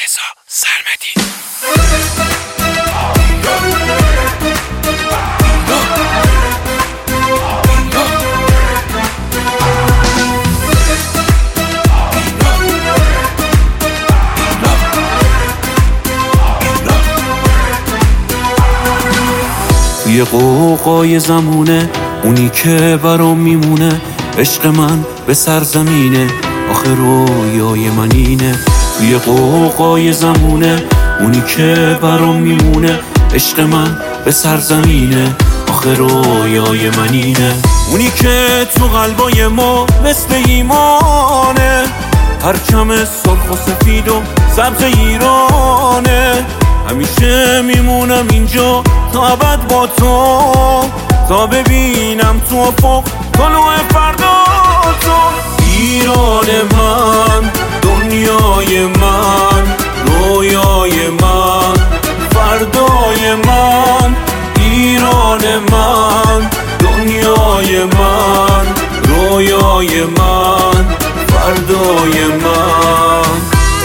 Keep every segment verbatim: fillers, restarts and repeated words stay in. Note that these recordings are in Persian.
رضا سرمدی. توی قوقای زمونه اونی که برام میمونه، عشق من به سرزمینه، آخه رویای من اینه. توی قوقای زمونه اونی که برام میمونه، عشق من به سرزمینه، آخه رویای من اینه. اونی که تو قلبای ما مثل ایمانه، پرچم سرخ و سفید و سبز ایرانه. همیشه میمونم اینجا تا ابد با تو، تا ببینم تو افق طلوع فردا تو. ایران من، دنیای من، رویای من، فردای من. ایران من، دنیای من، رویای من، فردای من.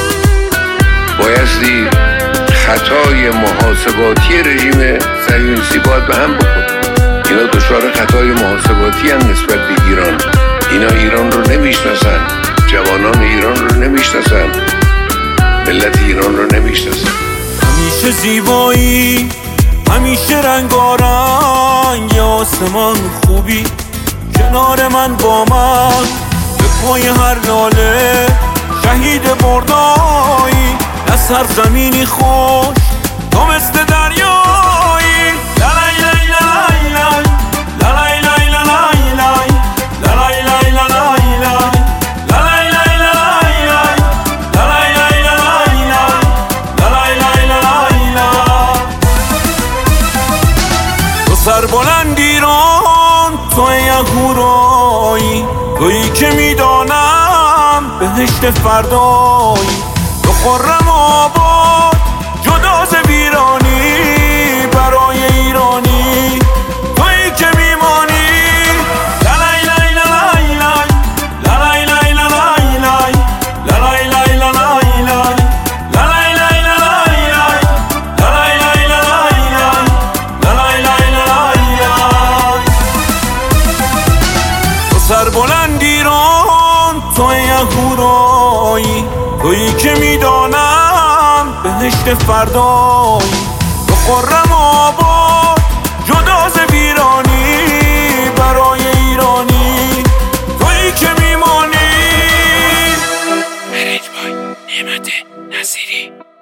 بایستی خطای محاسباتی رژیم صهیونیستی باید به هم بخوره. اینا دچار خطای محاسباتی هم نسبت به ایران. اینا ایران رو نمیشناسن، جوانان ایران رو نمیشناسن، ملت ایران رو نمیشناسن. همیشه زیبایی، همیشه رنگارنگ، آسمان خوبی کنار من با من. به پای هر لاله شهید بردایی، نه سرزمینی خوش تو مثل دریایی. لالای لای لالای لای، لالای لای لالای لای، لالای لای لالای لای، لالای لای لالای لای، لالای لای لالای لای، لالای لای لالای لای. تو سربلند ایران، تو یهورایی، تویی که میدانم بهشت فردایی. تو خرم آباد جدا ز ویرانی، برای ایرانی تویی که میمانی. لالای لای لالای لای، لالای لای لالای لای، لالای لای لالای لای، لالای لای لالای لای، لالای لای لالای لای، لالای لای لالای لای. تو سربلند ایران، تو یهورایی، تویی که میدانم بهشت فردایی. تو خرم آباد جدا ز ویرانی، برای ایرانی تویی که میمانی. برنج بای نعمت نصیری.